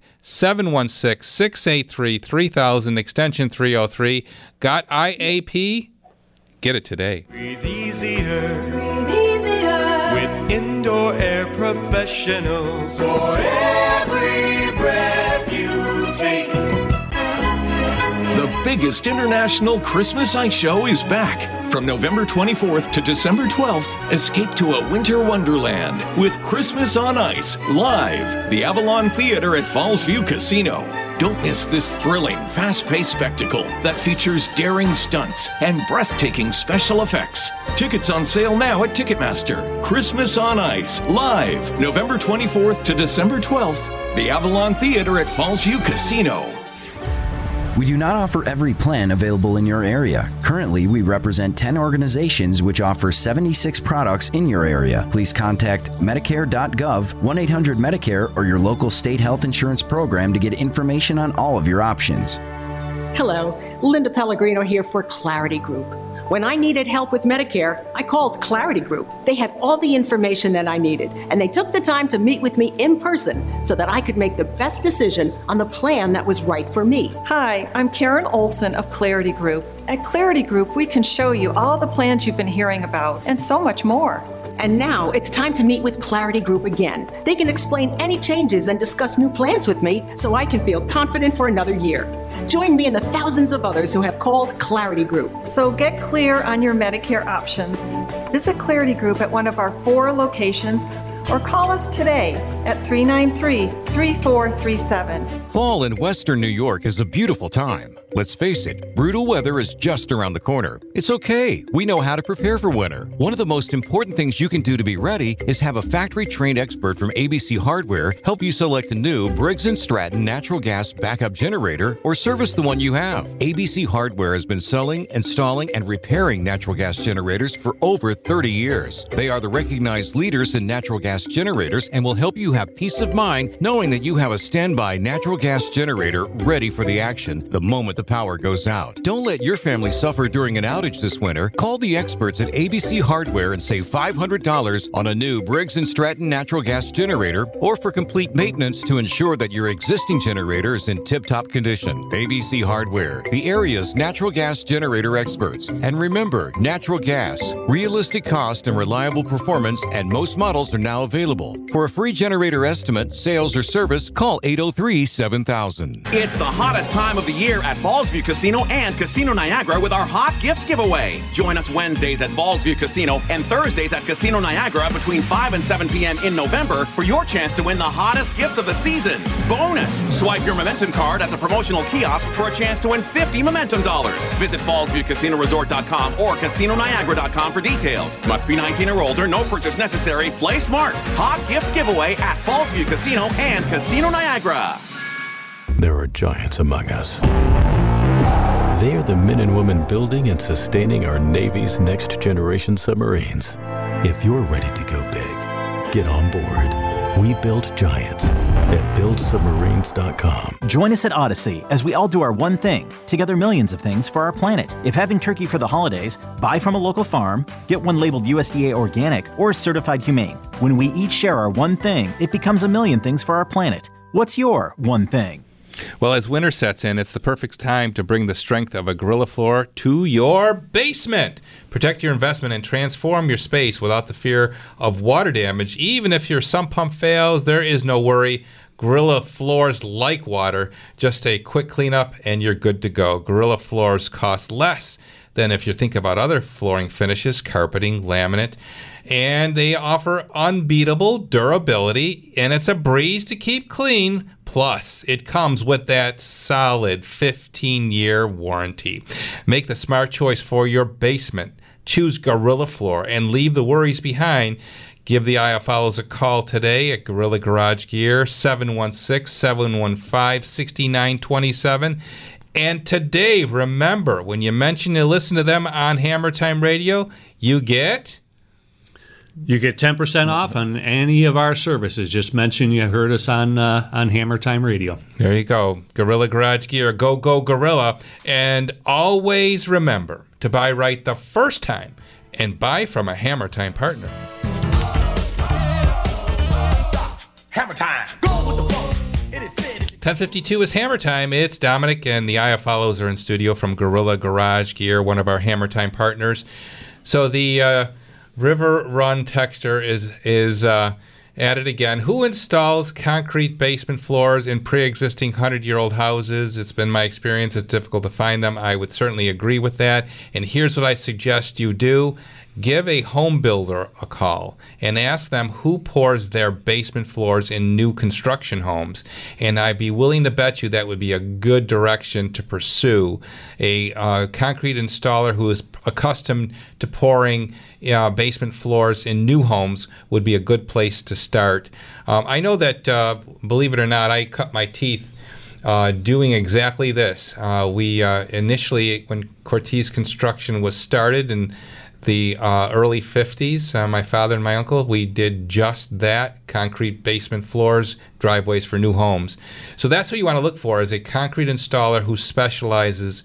716-683-3000, extension 303. Got IAP? Get it today. Breathe easier. Breathe easier. With Indoor Air Professionals. For every breath you take. The biggest international Christmas ice show is back. From November 24th to December 12th, escape to a winter wonderland with Christmas on Ice, live, the Avalon Theater at Fallsview Casino. Don't miss this thrilling, fast-paced spectacle that features daring stunts and breathtaking special effects. Tickets on sale now at Ticketmaster. Christmas on Ice, live, November 24th to December 12th, the Avalon Theater at Fallsview Casino. We do not offer every plan available in your area. Currently, we represent 10 organizations which offer 76 products in your area. Please contact Medicare.gov, 1-800-MEDICARE, or your local state health insurance program to get information on all of your options. Hello, Linda Pellegrino here for Clarity Group. When I needed help with Medicare, I called Clarity Group. They had all the information that I needed, and they took the time to meet with me in person so that I could make the best decision on the plan that was right for me. Hi, I'm Karen Olson of Clarity Group. At Clarity Group, we can show you all the plans you've been hearing about and so much more. And now it's time to meet with Clarity Group again. They can explain any changes and discuss new plans with me so I can feel confident for another year. Join me and the thousands of others who have called Clarity Group. So get clear on your Medicare options. Visit Clarity Group at one of our 4 locations or call us today at 393-3437. Fall in Western New York is a beautiful time. Let's face it, brutal weather is just around the corner. It's okay. We know how to prepare for winter. One of the most important things you can do to be ready is have a factory-trained expert from ABC Hardware help you select a new Briggs & Stratton natural gas backup generator or service the one you have. ABC Hardware has been selling, installing, and repairing natural gas generators for over 30 years. They are the recognized leaders in natural gas generators and will help you have peace of mind knowing that you have a standby natural gas generator ready for the action the moment the power goes out. Don't let your family suffer during an outage this winter. Call the experts at ABC Hardware and save $500 on a new Briggs & Stratton natural gas generator or for complete maintenance to ensure that your existing generator is in tip-top condition. ABC Hardware, the area's natural gas generator experts. And remember, natural gas, realistic cost and reliable performance, and most models are now available. For a free generator estimate, sales, or service, call 803-7000. It's the hottest time of the year at Fallsview Casino and Casino Niagara with our Hot Gifts giveaway. Join us Wednesdays at Fallsview Casino and Thursdays at Casino Niagara between 5 and 7 p.m. in November for your chance to win the hottest gifts of the season. Bonus! Swipe your Momentum card at the promotional kiosk for a chance to win $50 Momentum dollars. Visit FallsviewCasinoResort.com or CasinoNiagara.com for details. Must be 19 or older, no purchase necessary. Play smart. Hot Gifts giveaway at Fallsview Casino and Casino Niagara. There are giants among us. They are the men and women building and sustaining our Navy's next generation submarines. If you're ready to go big, get on board. We build giants at BuildSubmarines.com. Join us at Odyssey as we all do our one thing, together millions of things for our planet. If having turkey for the holidays, buy from a local farm, get one labeled USDA organic or certified humane. When we each share our one thing, it becomes a million things for our planet. What's your one thing? Well, as winter sets in, it's the perfect time to bring the strength of a Gorilla floor to your basement. Protect your investment and transform your space without the fear of water damage. Even if your sump pump fails, there is no worry. Gorilla floors like water. Just a quick cleanup and you're good to go. Gorilla floors cost less than if you think about other flooring finishes, carpeting, laminate. And they offer unbeatable durability, and it's a breeze to keep clean. Plus, it comes with that solid 15-year warranty. Make the smart choice for your basement. Choose Gorilla Floor and leave the worries behind. Give the IFLs a call today at Gorilla Garage Gear, 716-715-6927. And today, remember, when you mention and listen to them on Hammer Time Radio, you get 10% off on any of our services. Just mention you heard us on Hammer Time Radio. There you go. Gorilla Garage Gear. Go, go, Gorilla. And always remember to buy right the first time and buy from a Hammer Time partner. Stop. Hammer Time. Go with the flow. It is 10:52 is Hammer Time. It's Dominic and the IFLs are in studio from Gorilla Garage Gear, one of our Hammer Time partners. So the River Run texter is at it again. Who installs concrete basement floors in pre-existing 100-year-old houses? It's been my experience. It's difficult to find them. I would certainly agree with that. And here's what I suggest you do. Give a home builder a call and ask them who pours their basement floors in new construction homes. And I'd be willing to bet you that would be a good direction to pursue. A concrete installer who is accustomed to pouring basement floors in new homes would be a good place to start. I know that, believe it or not, I cut my teeth doing exactly this. We initially, when Cortez Construction was started in the early 50s, my father and my uncle, we did just that, concrete basement floors, driveways for new homes. So that's what you want to look for, is a concrete installer who specializes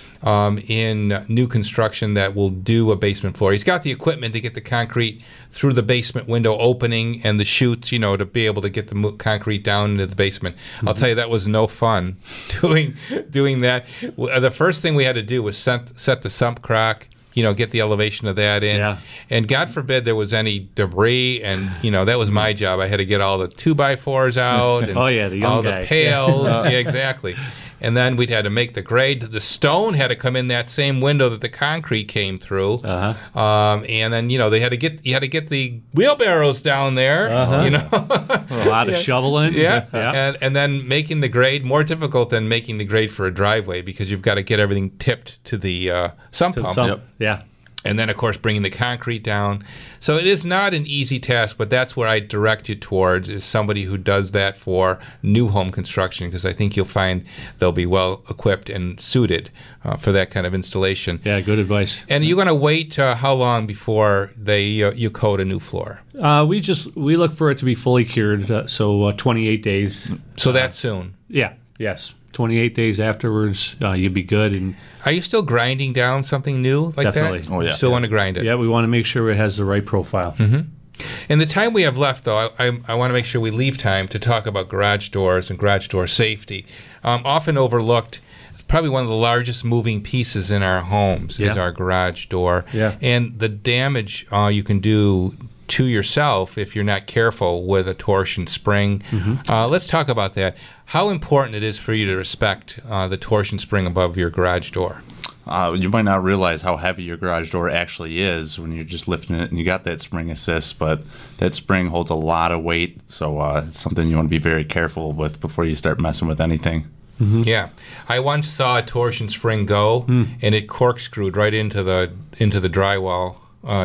in new construction that will do a basement floor. He's got the equipment to get the concrete through the basement window opening and the chutes, to be able to get the concrete down into the basement. Mm-hmm. I'll tell you, that was no fun doing that. The first thing we had to do was set the sump crock, get the elevation of that in. Yeah. And God forbid there was any debris, and, that was my job. I had to get all the 2x4s out and the young all guy. The pails. Yeah, exactly. And then we'd had to make the grade. The stone had to come in that same window that the concrete came through. Uh-huh. And then, you had to get the wheelbarrows down there. Uh-huh. A lot of shoveling. Yeah. And then making the grade more difficult than making the grade for a driveway, because you've got to get everything tipped to the sump pump. Yep. Yeah. And then, of course, bringing the concrete down. So it is not an easy task, but that's where I direct you towards, is somebody who does that for new home construction, because I think you'll find they'll be well equipped and suited for that kind of installation. Yeah, good advice. And you're going to wait how long before you coat a new floor? We look for it to be fully cured, so 28 days. So that's soon? Yeah, yes. 28 days afterwards, you'll be good. And are you still grinding down something new like definitely. that? Oh, yeah. You still want to grind it? Yeah, we want to make sure it has the right profile. Mm-hmm. In the time we have left, though, I want to make sure we leave time to talk about garage doors and garage door safety. Often overlooked, probably one of the largest moving pieces in our homes is our garage door. Yeah. And the damage you can do to yourself if you're not careful with a torsion spring. Mm-hmm. Let's talk about that. How important it is for you to respect the torsion spring above your garage door. You might not realize how heavy your garage door actually is when you're just lifting it and you got that spring assist, but that spring holds a lot of weight, so it's something you want to be very careful with before you start messing with anything. Mm-hmm. Yeah. I once saw a torsion spring go, and it corkscrewed right into the drywall.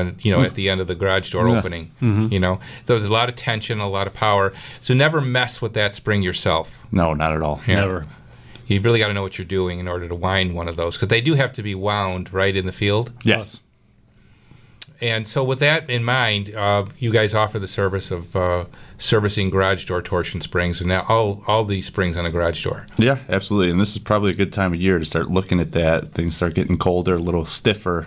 At the end of the garage door opening. Mm-hmm. There was a lot of tension, a lot of power. So never mess with that spring yourself. No, not at all. Yeah. Never. You really got to know what you're doing in order to wind one of those, because they do have to be wound right in the field. Yes. And so with that in mind, you guys offer the service of servicing garage door torsion springs, and now all these springs on a garage door. Yeah, absolutely. And this is probably a good time of year to start looking at that. Things start getting colder, a little stiffer.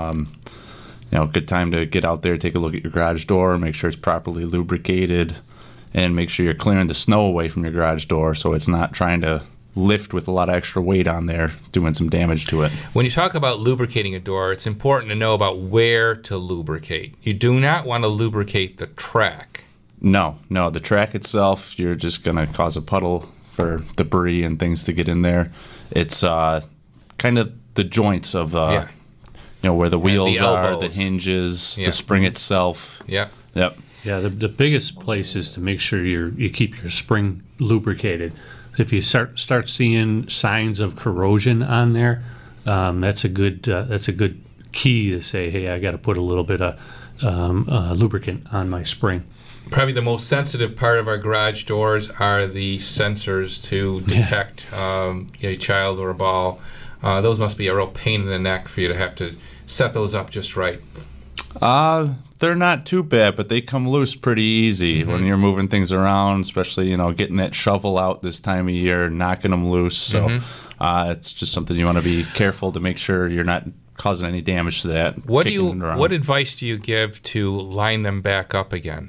Good time to get out there, take a look at your garage door, make sure it's properly lubricated, and make sure you're clearing the snow away from your garage door so it's not trying to lift with a lot of extra weight on there, doing some damage to it. When you talk about lubricating a door, it's important to know about where to lubricate. You do not want to lubricate the track. No, the track itself, you're just going to cause a puddle for debris and things to get in there. It's kind of the joints of where the wheels are, the hinges, the spring itself. Yep. Yeah, the biggest place is to make sure you keep your spring lubricated. If you start seeing signs of corrosion on there, that's a good key to say, hey, I got to put a little bit of lubricant on my spring. Probably the most sensitive part of our garage doors are the sensors to detect a child or a ball. Those must be a real pain in the neck for you to have to set those up just right. They're not too bad, but they come loose pretty easy when you're moving things around, especially, getting that shovel out this time of year, knocking them loose. So it's just something you want to be careful to make sure you're not causing any damage to that. What advice do you give to line them back up again?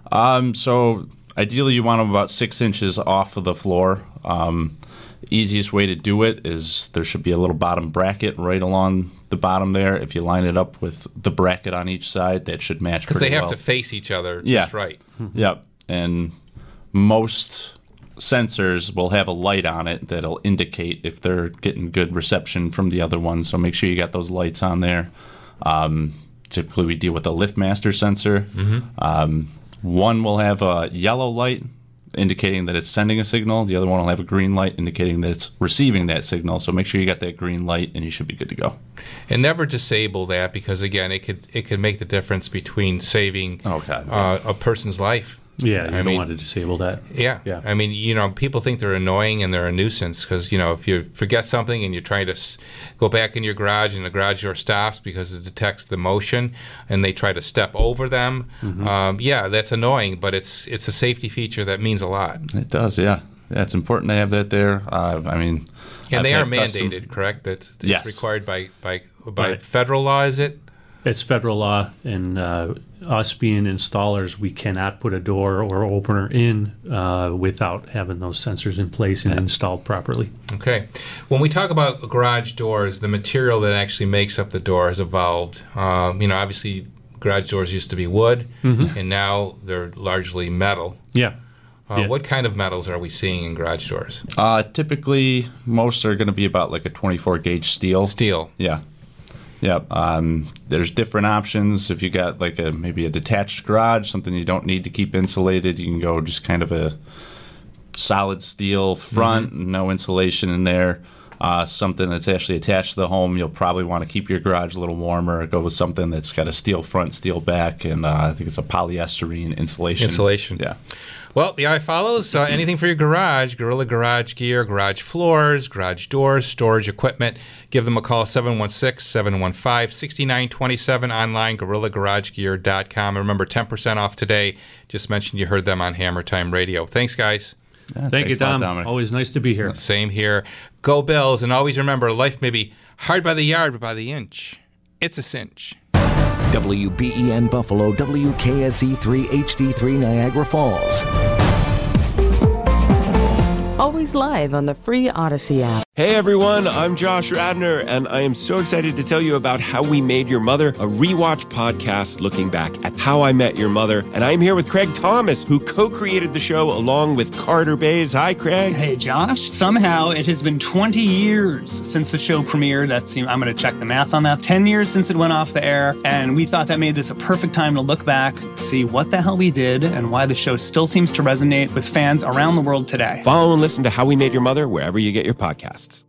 So ideally you want them about 6 inches off of the floor. Easiest way to do it is there should be a little bottom bracket right along the bottom there. If you line it up with the bracket on each side, that should match pretty well. Because they have to face each other just right. Yep. And most sensors will have a light on it that'll indicate if they're getting good reception from the other one. So make sure you got those lights on there. Typically we deal with a LiftMaster sensor. One will have a yellow light indicating that it's sending a signal. The other one will have a green light indicating that it's receiving that signal. So make sure you got that green light and you should be good to go. And never disable that, because again, it could make the difference between saving a person's life. Yeah, you don't want to disable that. Yeah. I mean, people think they're annoying and they're a nuisance because, if you forget something and you're trying to go back in your garage and the garage door stops because it detects the motion and they try to step over them, that's annoying, but it's a safety feature that means a lot. It does, yeah. It's important to have that there. And they are mandated, correct? That it's required by federal law, is it? It's federal law, and us being installers, we cannot put a door or opener in without having those sensors in place and installed properly. Okay. When we talk about garage doors, the material that actually makes up the door has evolved. Obviously, garage doors used to be wood, and now they're largely metal. Yeah. What kind of metals are we seeing in garage doors? Typically, most are going to be about like a 24-gauge steel. Steel. Yeah. There's different options. If you got like maybe a detached garage, something you don't need to keep insulated, you can go just kind of a solid steel front, no insulation in there. Something that's actually attached to the home, you'll probably want to keep your garage a little warmer. Go with something that's got a steel front, steel back, and I think it's a polyester insulation. Yeah. Well, the eye follows. Anything for your garage, Gorilla Garage Gear, garage floors, garage doors, storage equipment. Give them a call, 716-715-6927, online, GorillaGarageGear.com. And remember, 10% off today. Just mentioned you heard them on Hammer Time Radio. Thanks, guys. Thank you, Tom. Always nice to be here. Same here. Go Bills, and always remember, life may be hard by the yard, but by the inch, it's a cinch. WBEN Buffalo, WKSE3 HD3 Niagara Falls. Always live on the free Odyssey app. Hey everyone, I'm Josh Radner, and I am so excited to tell you about How We Made Your Mother, a rewatch podcast looking back at How I Met Your Mother. And I'm here with Craig Thomas, who co-created the show along with Carter Bays. Hi, Craig. Hey, Josh. Somehow it has been 20 years since the show premiered. I'm going to check the math on that. 10 years since it went off the air, and we thought that made this a perfect time to look back, see what the hell we did, and why the show still seems to resonate with fans around the world today. Follow and listen to How We Made Your Mother wherever you get your podcasts.